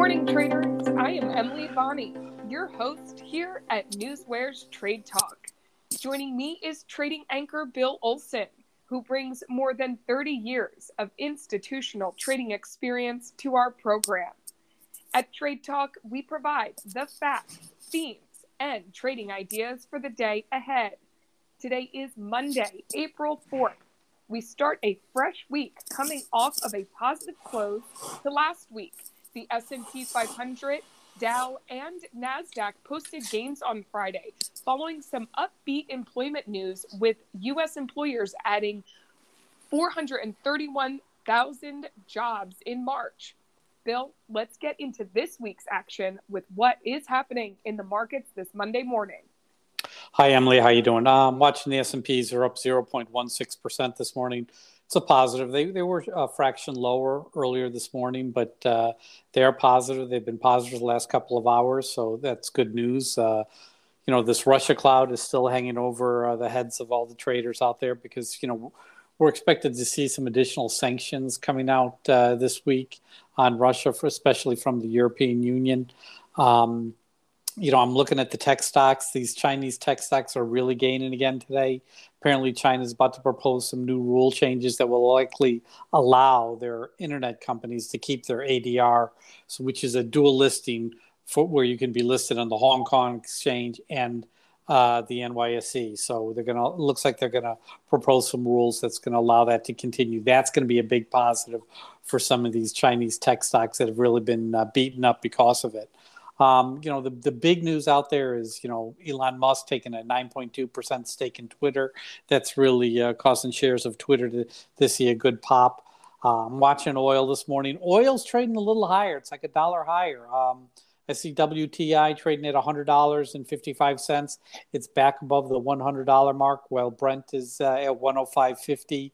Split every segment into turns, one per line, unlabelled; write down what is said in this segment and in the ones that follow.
morning, traders. I am Emily Bonney, your host here at Newsware's Trade Talk. Joining me is trading anchor Bill Olson, who brings more than 30 years of institutional trading experience to our program. At Trade Talk, we provide the facts, themes, and trading ideas for the day ahead. Today is Monday, April 4th. We start a fresh week coming off of a positive close to last week. The S&P 500, Dow, and NASDAQ posted gains on Friday, following some upbeat employment news with U.S. employers adding 431,000 jobs in March. Bill, let's get into this week's action with what is happening in the markets this Monday morning.
Hi, Emily. How you doing? Watching the S&Ps are up 0.16% this morning. It's a positive. They were a fraction lower earlier this morning, but they are positive. They've been positive the last couple of hours, so that's good news. This Russia cloud is still hanging over the heads of all the traders out there because, we're expected to see some additional sanctions coming out this week on Russia, especially from the European Union. I'm looking at the tech stocks. These Chinese tech stocks are really gaining again today. Apparently, China is about to propose some new rule changes that will likely allow their internet companies to keep their ADR, which is a dual listing where you can be listed on the Hong Kong Exchange and the NYSE. So looks like they're gonna propose some rules that's gonna allow that to continue. That's gonna be a big positive for some of these Chinese tech stocks that have really been beaten up because of it. The big news out there is, Elon Musk taking a 9.2% stake in Twitter. That's really causing shares of Twitter to see a good pop. I'm watching oil this morning. Oil's trading a little higher. It's like $1 higher. I see WTI trading at $100.55. It's back above the $100 mark, while Brent is at $105.50.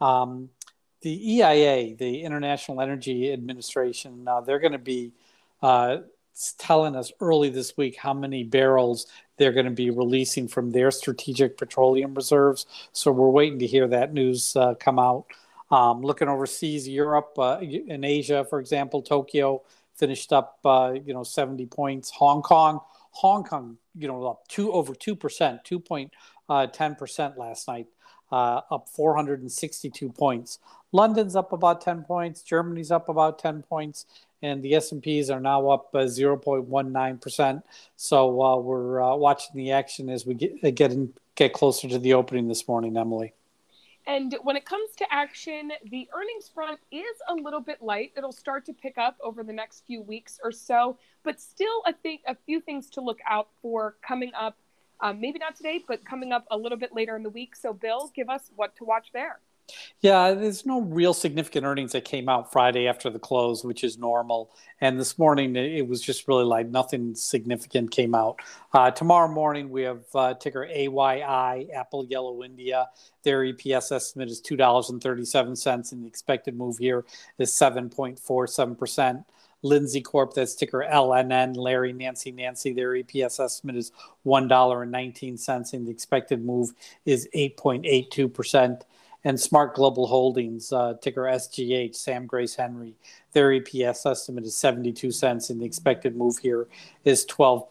The EIA, the International Energy Administration, they're going to be telling us early this week how many barrels they're going to be releasing from their strategic petroleum reserves. So we're waiting to hear that news come out. Looking overseas, Europe and Asia, for example, Tokyo finished up 70 points. Hong Kong, up over 2%, 2.10% last night, up 462 points. London's up about 10 points. Germany's up about 10 points. And the S&Ps are now up 0.19%. So we're watching the action as we get closer to the opening this morning, Emily.
And when it comes to action, the earnings front is a little bit light. It'll start to pick up over the next few weeks or so, but still I think a few things to look out for coming up, maybe not today, but coming up a little bit later in the week. So Bill, give us what to watch there.
Yeah, there's no real significant earnings that came out Friday after the close, which is normal. And this morning, it was just really like nothing significant came out. Tomorrow morning, we have ticker AYI, Apple Yellow India. Their EPS estimate is $2.37, and the expected move here is 7.47%. Lindsay Corp, that's ticker LNN, Larry, Nancy, their EPS estimate is $1.19, and the expected move is 8.82%. And Smart Global Holdings, ticker SGH, Sam Grace Henry, their EPS estimate is 72 cents, and the expected move here is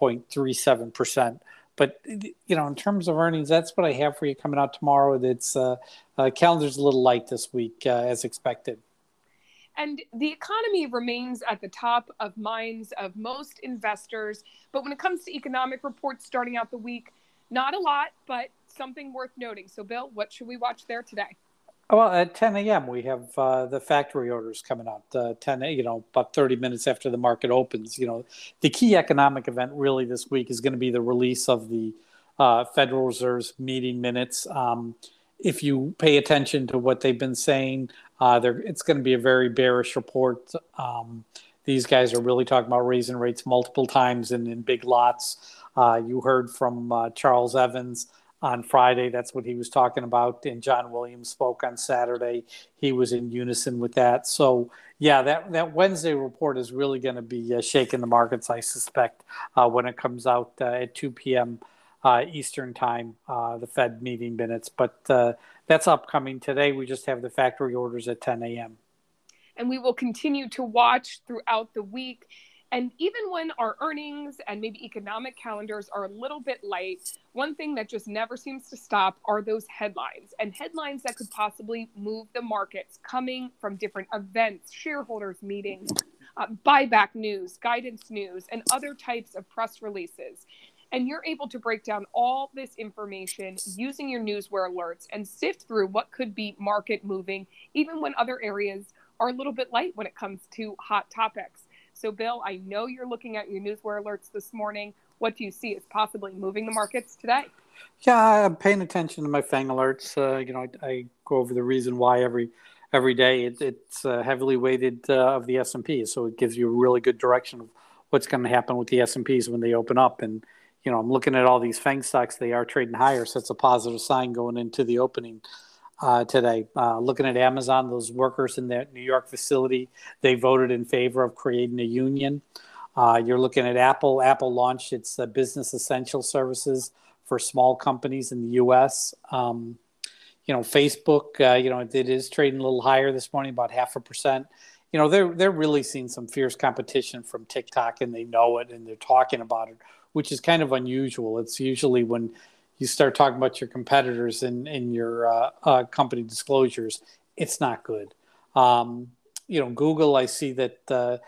12.37%. But, in terms of earnings, that's what I have for you coming out tomorrow. It's calendar's a little light this week, as expected.
And the economy remains at the top of minds of most investors. But when it comes to economic reports starting out the week, not a lot, but something worth noting. So, Bill, what should we watch there today?
Well, at 10 a.m., we have the factory orders coming out, about 30 minutes after the market opens. The key economic event really this week is going to be the release of the Federal Reserve's meeting minutes. If you pay attention to what they've been saying, it's going to be a very bearish report. These guys are really talking about raising rates multiple times and in big lots. You heard from Charles Evans on Friday. That's what he was talking about. And John Williams spoke on Saturday. He was in unison with that. So, yeah, that Wednesday report is really going to be shaking the markets, I suspect, when it comes out at 2 p.m. Eastern time, the Fed meeting minutes. But that's upcoming today. We just have the factory orders at 10 a.m.
And we will continue to watch throughout the week. And even when our earnings and maybe economic calendars are a little bit light, one thing that just never seems to stop are those headlines, and headlines that could possibly move the markets coming from different events, shareholders meetings, buyback news, guidance news, and other types of press releases. And you're able to break down all this information using your Newsware alerts and sift through what could be market moving, even when other areas are a little bit light when it comes to hot topics. So, Bill, I know you're looking at your Newsware alerts this morning. What do you see as possibly moving the markets today?
Yeah, I'm paying attention to my FANG alerts. I go over the reason why every day. It's heavily weighted of the S&P, so it gives you a really good direction of what's going to happen with the S&Ps when they open up. And I'm looking at all these FANG stocks; they are trading higher, so it's a positive sign going into the opening today. Looking at Amazon, those workers in that New York facility, they voted in favor of creating a union. You're looking at Apple. Apple launched its business essential services for small companies in the U.S. Facebook, it is trading a little higher this morning, about 0.5%. They're really seeing some fierce competition from TikTok, and they know it, and they're talking about it, which is kind of unusual. It's usually when you start talking about your competitors in your company disclosures, it's not good. Google, I see that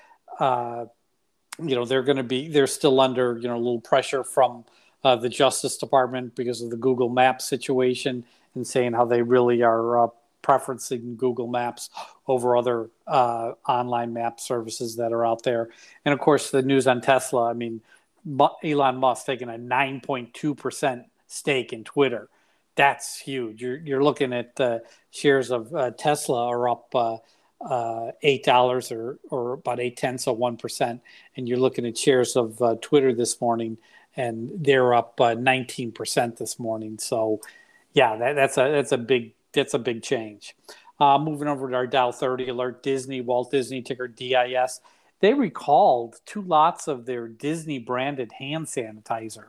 they're still under a little pressure from the Justice Department because of the Google Maps situation, and saying how they really are preferencing Google Maps over other online map services that are out there. And of course, the news on Tesla. I mean, Elon Musk taking a 9.2% stake in Twitter. That's huge. You're looking at shares of Tesla are up $8 or about 0.8%, and you're looking at shares of Twitter this morning, and they're up 19% this morning. So, yeah, that's a big change. Moving over to our Dow 30 alert, Walt Disney, ticker DIS. They recalled 2 lots of their Disney branded hand sanitizer.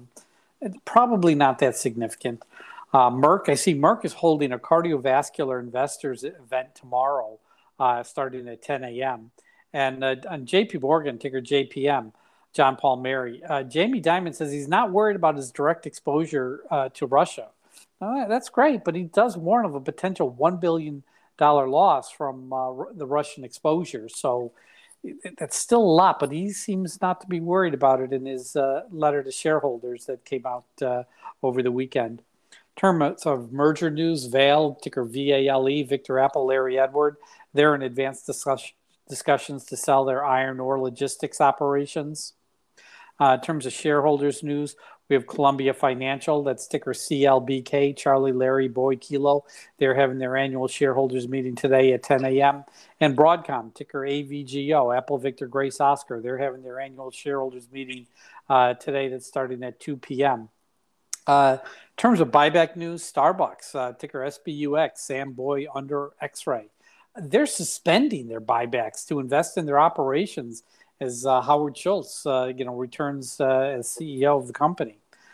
Probably not that significant. Merck, I see Merck is holding a cardiovascular investors event tomorrow, starting at 10 a.m. And on JP Morgan, ticker JPM, John Paul Mary, Jamie Dimon says he's not worried about his direct exposure to Russia. That's great, but he does warn of a potential $1 billion loss from the Russian exposure. So that's still a lot, but he seems not to be worried about it in his letter to shareholders that came out over the weekend. Terms of merger news, Vale, ticker VALE, Victor Apple, Larry Edward, they're in advanced discussions to sell their iron ore logistics operations. In terms of shareholders news, we have Columbia Financial, that's ticker CLBK, Charlie, Larry, Boy, Kilo. They're having their annual shareholders meeting today at 10 a.m. And Broadcom, ticker AVGO, Apple, Victor, Grace, Oscar. They're having their annual shareholders meeting today that's starting at 2 p.m. In terms of buyback news, Starbucks, ticker SBUX, Sam Boy, under X-Ray. They're suspending their buybacks to invest in their operations as Howard Schultz, returns as CEO of the company.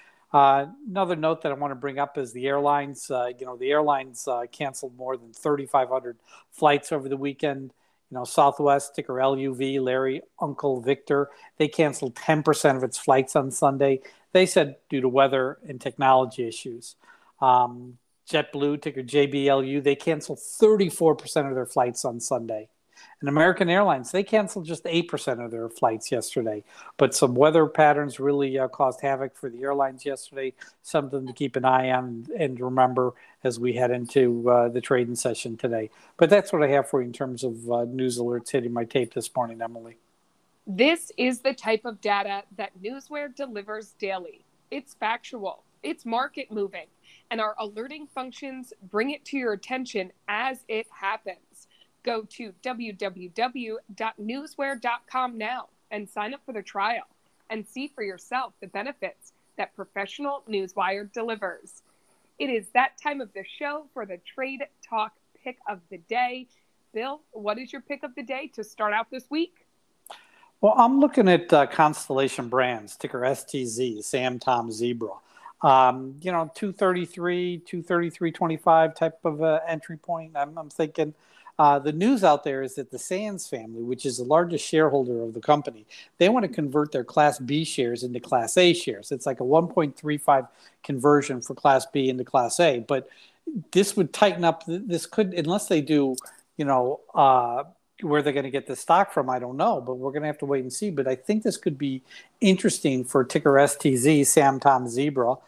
Another note that I want to bring up is the airlines. The airlines canceled more than 3,500 flights over the weekend. Southwest, ticker LUV, Larry, Uncle Victor, they canceled 10% of its flights on Sunday. They said due to weather and technology issues. JetBlue, ticker JBLU, they canceled 34% of their flights on Sunday. And American Airlines, they canceled just 8% of their flights yesterday. But some weather patterns really caused havoc for the airlines yesterday, something to keep an eye on and remember as we head into the trading session today. But that's what I have for you in terms of news alerts hitting my tape this morning, Emily.
This is the type of data that Newsware delivers daily. It's factual, it's market moving, and our alerting functions bring it to your attention as it happens. Go to www.newsware.com now and sign up for the trial and see for yourself the benefits that professional Newswire delivers. It is that time of the show for the Trade Talk pick of the day. Bill, what is your pick of the day to start out this week?
Well, I'm looking at Constellation Brands, ticker STZ, Sam, Tom, Zebra. 233, 233.25 type of entry point. I'm thinking the news out there is that the Sands family, which is the largest shareholder of the company, they want to convert their Class B shares into Class A shares. It's like a 1.35 conversion for Class B into Class A. But this would tighten up. This could, unless they do, where they're going to get the stock from, I don't know, but we're going to have to wait and see. But I think this could be interesting for ticker STZ, Sam Tom Zebra.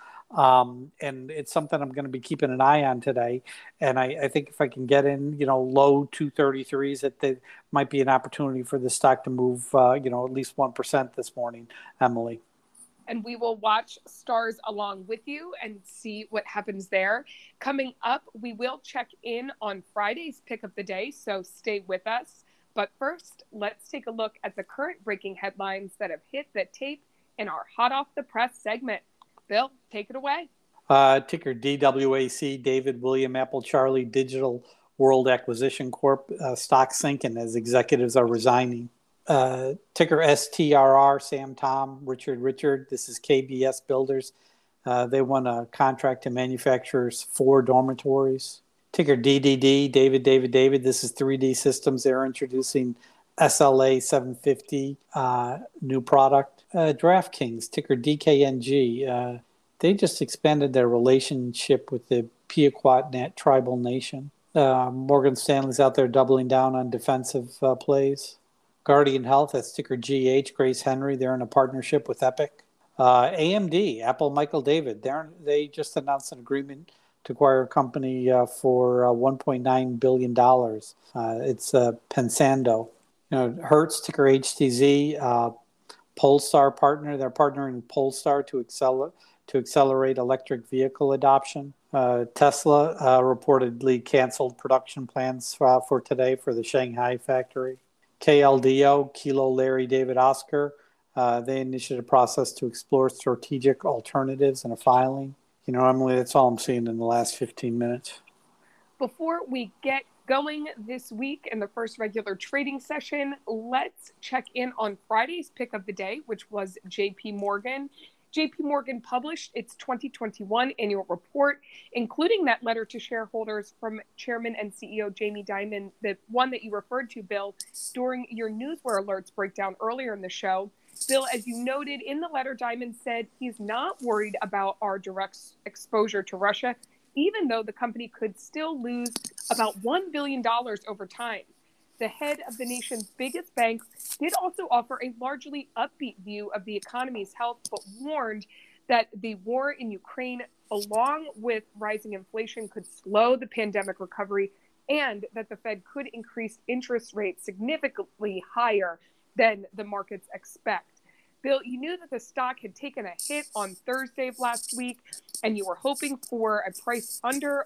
And it's something I'm going to be keeping an eye on today. And I think if I can get in, low 233s, that there might be an opportunity for the stock to move, at least 1% this morning, Emily.
And we will watch stars along with you and see what happens there. Coming up, we will check in on Friday's pick of the day, so stay with us. But first, let's take a look at the current breaking headlines that have hit the tape in our Hot Off the Press segment. Bill, take it away.
Ticker DWAC, David William Apple Charlie Digital World Acquisition Corp. Stock sinking as executives are resigning. Ticker STRR, Sam Tom, Richard. This is KBS Builders. They won a contract to manufacture 4 dormitories. Ticker DDD, David. This is 3D Systems. They're introducing SLA 750 new product. DraftKings, ticker DKNG. They just expanded their relationship with the Pequot Tribal Nation. Morgan Stanley's out there doubling down on defensive plays. Guardian Health, that's ticker GH, Grace Henry. They're in a partnership with Epic. AMD, Apple Michael David. They just announced an agreement to acquire a company for $1.9 billion. It's Pensando. Hertz, ticker HTZ. Polestar partner. They're partnering with Polestar to accelerate electric vehicle adoption. Tesla reportedly canceled production plans for today for the Shanghai factory. KLDO, Kilo Larry David Oscar, they initiated a process to explore strategic alternatives and a filing. Emily, that's all I'm seeing in the last 15 minutes.
Before we get going this week in the first regular trading session, let's check in on Friday's pick of the day, which was JP Morgan. JP Morgan published its 2021 annual report, including that letter to shareholders from Chairman and CEO Jamie Dimon, the one that you referred to, Bill, during your Newsware Alerts breakdown earlier in the show. Bill, as you noted in the letter, Dimon said he's not worried about our direct exposure to Russia, even though the company could still lose about $1 billion over time. The head of the nation's biggest bank did also offer a largely upbeat view of the economy's health, but warned that the war in Ukraine, along with rising inflation, could slow the pandemic recovery and that the Fed could increase interest rates significantly higher than the markets expect. Bill, you knew that the stock had taken a hit on Thursday of last week, and you were hoping for a price under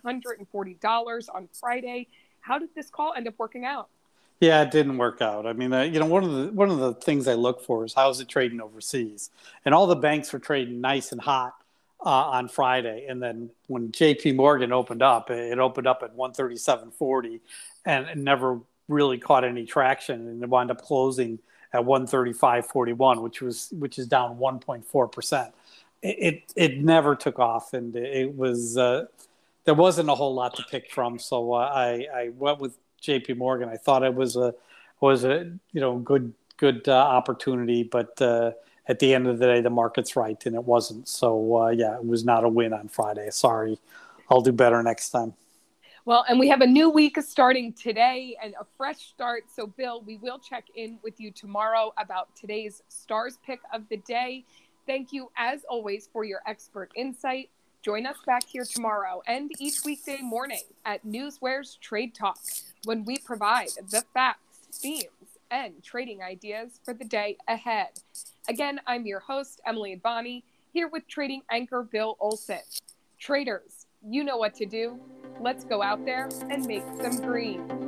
$140 on Friday. How did this call end up working out?
Yeah, it didn't work out. I mean, one of the things I look for is how's it trading overseas, and all the banks were trading nice and hot on Friday, and then when J.P. Morgan opened up, it opened up at 137.40, and it never really caught any traction, and it wound up closing at 135.41, which is down 1.4%. It never took off, and it was there wasn't a whole lot to pick from. So I went with J.P. Morgan. I thought it was a good opportunity, but at the end of the day, the market's right, and it wasn't. So it was not a win on Friday. Sorry, I'll do better next time.
Well, and we have a new week starting today and a fresh start. So, Bill, we will check in with you tomorrow about today's stars pick of the day. Thank you, as always, for your expert insight. Join us back here tomorrow and each weekday morning at Newsware's Trade Talk, when we provide the facts, themes, and trading ideas for the day ahead. Again, I'm your host, Emily Advani, here with trading anchor Bill Olson. Traders, you know what to do. Let's go out there and make some green.